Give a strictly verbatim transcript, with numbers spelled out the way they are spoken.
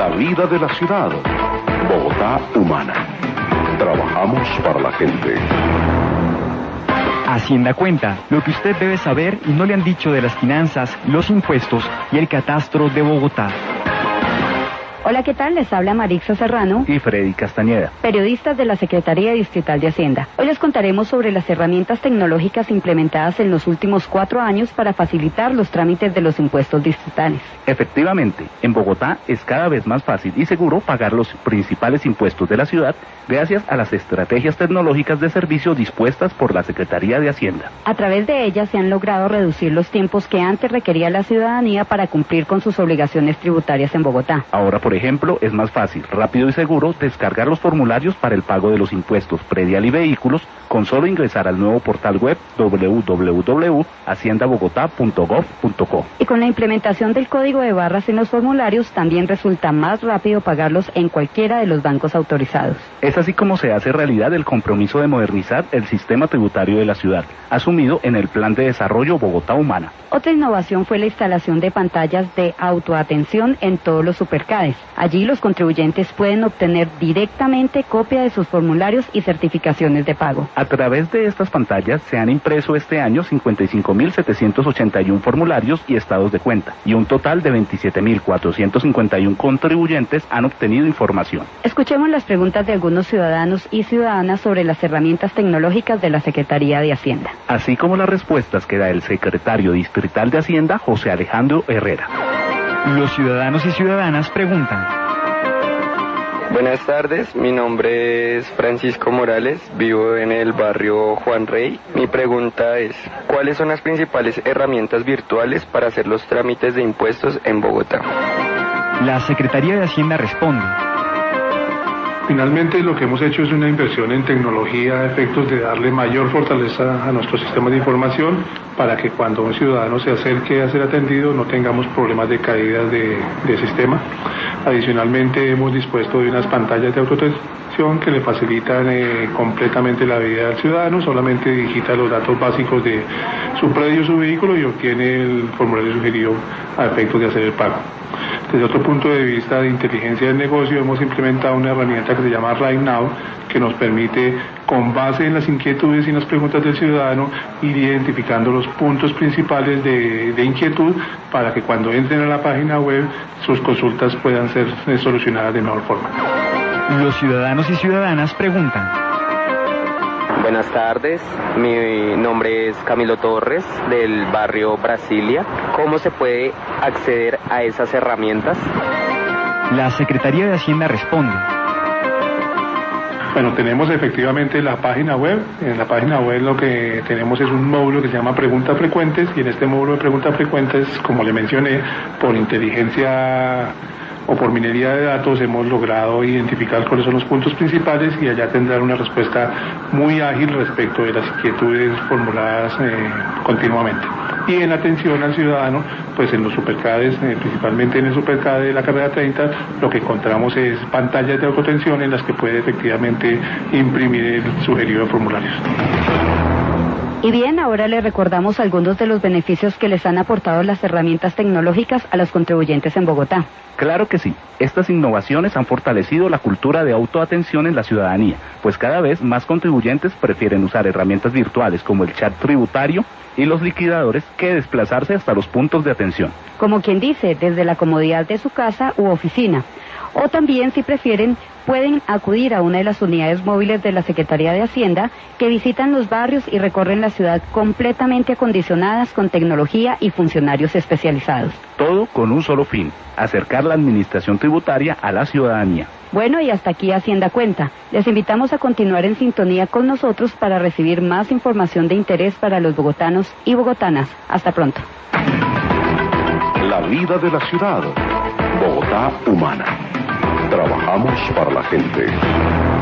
La vida de la ciudad. Bogotá humana. Trabajamos para la gente. Hacienda Cuenta, lo que usted debe saber y no le han dicho de las finanzas, los impuestos y el catastro de Bogotá. Hola, ¿qué tal? Les habla Marixa Serrano y Freddy Castañeda, periodistas de la Secretaría Distrital de Hacienda. Hoy les contaremos sobre las herramientas tecnológicas implementadas en los últimos cuatro años para facilitar los trámites de los impuestos distritales. Efectivamente, en Bogotá es cada vez más fácil y seguro pagar los principales impuestos de la ciudad gracias a las estrategias tecnológicas de servicio dispuestas por la Secretaría de Hacienda. A través de ellas se han logrado reducir los tiempos que antes requería la ciudadanía para cumplir con sus obligaciones tributarias en Bogotá. Ahora, por ejemplo, es más fácil, rápido y seguro descargar los formularios para el pago de los impuestos predial y vehículos con solo ingresar al nuevo portal web doble u doble u doble u punto hacienda bogotá punto gov punto co. Y con la implementación del código de barras en los formularios también resulta más rápido pagarlos en cualquiera de los bancos autorizados. Es así como se hace realidad el compromiso de modernizar el sistema tributario de la ciudad, asumido en el Plan de Desarrollo Bogotá Humana. Otra innovación fue la instalación de pantallas de autoatención en todos los supercades. Allí los contribuyentes pueden obtener directamente copia de sus formularios y certificaciones de pago. A través de estas pantallas se han impreso este año cincuenta y cinco mil setecientos ochenta y uno formularios y estados de cuenta, y un total de veintisiete mil cuatrocientos cincuenta y uno contribuyentes han obtenido información. Escuchemos las preguntas de algunos ciudadanos y ciudadanas sobre las herramientas tecnológicas de la Secretaría de Hacienda. Así como las respuestas que da el secretario distrital de Hacienda, José Alejandro Herrera. Los ciudadanos y ciudadanas preguntan. Buenas tardes, mi nombre es Francisco Morales, vivo en el barrio Juan Rey. Mi pregunta es, ¿cuáles son las principales herramientas virtuales para hacer los trámites de impuestos en Bogotá? La Secretaría de Hacienda responde. Finalmente, lo que hemos hecho es una inversión en tecnología a efectos de darle mayor fortaleza a nuestros sistemas de información para que cuando un ciudadano se acerque a ser atendido no tengamos problemas de caídas de, de sistema. Adicionalmente, hemos dispuesto de unas pantallas de autoatención que le facilitan eh, completamente la vida al ciudadano. Solamente digita los datos básicos de su predio, su vehículo y obtiene el formulario sugerido a efectos de hacer el pago. Desde otro punto de vista de inteligencia del negocio, hemos implementado una herramienta que se llama Right Now, que nos permite, con base en las inquietudes y en las preguntas del ciudadano, ir identificando los puntos principales de, de inquietud para que cuando entren a la página web sus consultas puedan ser solucionadas de mejor forma. Los ciudadanos y ciudadanas preguntan. Buenas tardes, mi nombre es Camilo Torres del barrio Brasilia. ¿Cómo se puede acceder a esas herramientas? La Secretaría de Hacienda responde. Bueno, tenemos efectivamente la página web. En la página web lo que tenemos es un módulo que se llama Preguntas Frecuentes, y en este módulo de Preguntas Frecuentes, como le mencioné, por inteligencia o por minería de datos hemos logrado identificar cuáles son los puntos principales y allá tendrán una respuesta muy ágil respecto de las inquietudes formuladas eh, continuamente. Y en atención al ciudadano, pues en los supercades, eh, principalmente en el supercade de la carrera treinta, lo que encontramos es pantallas de autoatención en las que puede efectivamente imprimir el sugerido de formularios. Y bien, ahora les recordamos algunos de los beneficios que les han aportado las herramientas tecnológicas a los contribuyentes en Bogotá. Claro que sí, estas innovaciones han fortalecido la cultura de autoatención en la ciudadanía, pues cada vez más contribuyentes prefieren usar herramientas virtuales como el chat tributario y los liquidadores que desplazarse hasta los puntos de atención. Como quien dice, desde la comodidad de su casa u oficina. O también, si prefieren, pueden acudir a una de las unidades móviles de la Secretaría de Hacienda que visitan los barrios y recorren la ciudad completamente acondicionadas con tecnología y funcionarios especializados. Todo con un solo fin, acercar la administración tributaria a la ciudadanía. Bueno, y hasta aquí Hacienda Cuenta. Les invitamos a continuar en sintonía con nosotros para recibir más información de interés para los bogotanos y bogotanas. Hasta pronto. La vida de la ciudad. Bogotá humana. Trabajamos para la gente.